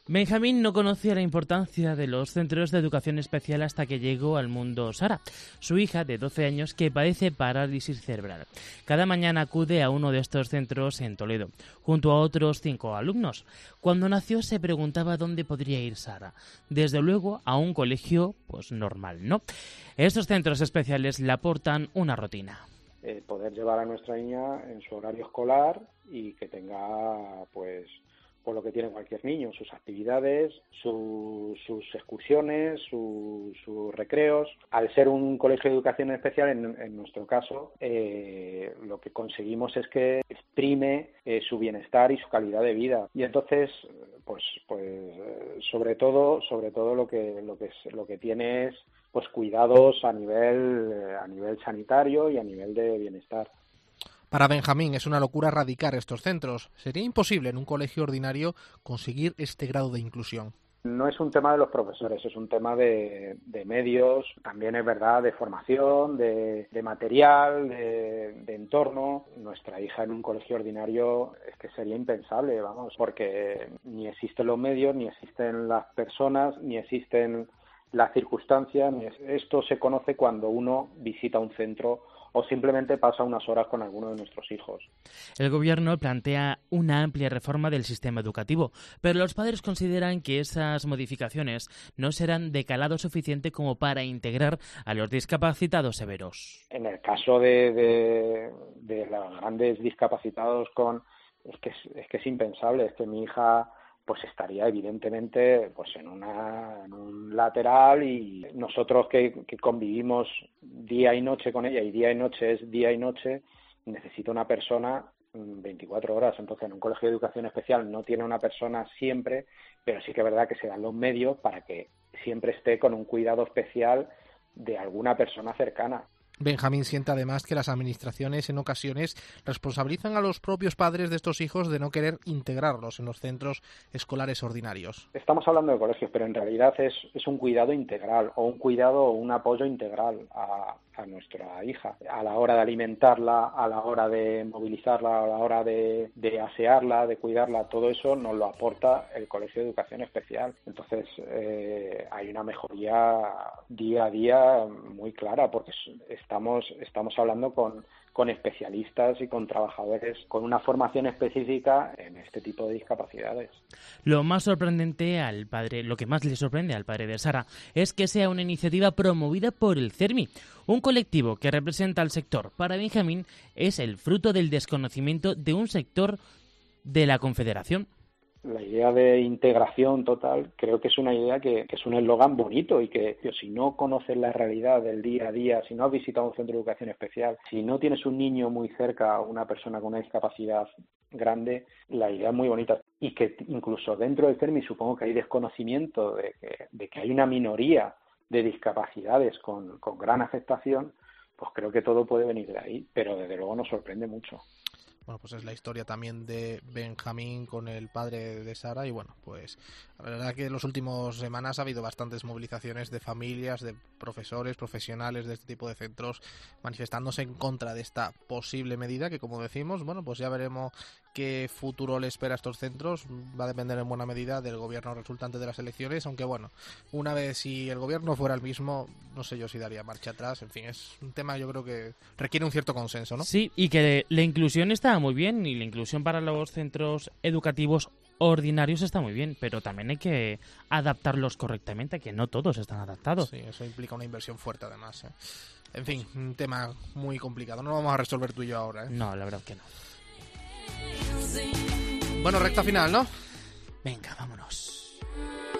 Benjamín no conocía la importancia de los centros de educación especial hasta que llegó al mundo Sara, su hija de 12 años que padece parálisis cerebral. Cada mañana acude a uno de estos centros en Toledo, junto a otros 5 alumnos. Cuando nació se preguntaba dónde podría ir Sara. Desde luego a un colegio, pues normal, ¿no? Estos centros especiales le aportan una rutina. Poder llevar a nuestra niña en su horario escolar y que tenga, pues lo que tiene cualquier niño, sus actividades, sus excursiones, sus recreos. Al ser un colegio de educación especial, en nuestro caso, lo que conseguimos es que exprime su bienestar y su calidad de vida. Y entonces, pues sobre todo lo que tiene es pues cuidados a nivel sanitario y a nivel de bienestar. Para Benjamín es una locura erradicar estos centros. Sería imposible en un colegio ordinario conseguir este grado de inclusión. No es un tema de los profesores, es un tema de medios, también es verdad, de formación, de material, de entorno. Nuestra hija en un colegio ordinario es que sería impensable, vamos, porque ni existen los medios, ni existen las personas, ni existen las circunstancias. Esto se conoce cuando uno visita un centro o simplemente pasa unas horas con alguno de nuestros hijos. El gobierno plantea una amplia reforma del sistema educativo, pero los padres consideran que esas modificaciones no serán de calado suficiente como para integrar a los discapacitados severos. En el caso de los grandes discapacitados es que es impensable, es que mi hija pues estaría evidentemente pues en un lateral, y nosotros que convivimos día y noche con ella, y día y noche es día y noche, necesita una persona 24 horas. Entonces en un colegio de educación especial no tiene una persona siempre, pero sí que es verdad que se dan los medios para que siempre esté con un cuidado especial de alguna persona cercana. Benjamín siente además que las administraciones en ocasiones responsabilizan a los propios padres de estos hijos de no querer integrarlos en los centros escolares ordinarios. Estamos hablando de colegios, pero en realidad es un cuidado integral, o un cuidado o un apoyo integral a nuestra hija, a la hora de alimentarla, a la hora de movilizarla, a la hora de asearla, de cuidarla. Todo eso nos lo aporta el colegio de educación especial. Entonces hay una mejoría día a día muy clara, porque estamos hablando con especialistas y con trabajadores con una formación específica en este tipo de discapacidades. Lo que más le sorprende al padre de Sara es que sea una iniciativa promovida por el CERMI, un colectivo que representa al sector. Para Benjamín es el fruto del desconocimiento de un sector de la Confederación. La idea de integración total creo que es una idea que es un eslogan bonito, y que si no conoces la realidad del día a día, si no has visitado un centro de educación especial, si no tienes un niño muy cerca, una persona con una discapacidad grande, la idea es muy bonita. Y que incluso dentro del CERMI supongo que hay desconocimiento de que hay una minoría de discapacidades con gran afectación, pues creo que todo puede venir de ahí, pero desde luego nos sorprende mucho. Bueno, pues es la historia también de Benjamín con el padre de Sara, y bueno, pues la verdad que en las últimas semanas ha habido bastantes movilizaciones de familias, de profesores, profesionales de este tipo de centros manifestándose en contra de esta posible medida que, como decimos, bueno, pues ya veremos qué futuro le espera a estos centros. Va a depender en buena medida del gobierno resultante de las elecciones, aunque bueno, una vez si el gobierno fuera el mismo, no sé yo si daría marcha atrás. En fin, es un tema yo creo que requiere un cierto consenso, ¿no? Sí, y que la inclusión está muy bien, y la inclusión para los centros educativos ordinarios está muy bien, pero también hay que adaptarlos correctamente, que no todos están adaptados. Sí, eso implica una inversión fuerte además, ¿eh? En fin, un tema muy complicado. No lo vamos a resolver tú y yo ahora, ¿eh? No, la verdad que no. Bueno, recta final, ¿no? Venga, vámonos.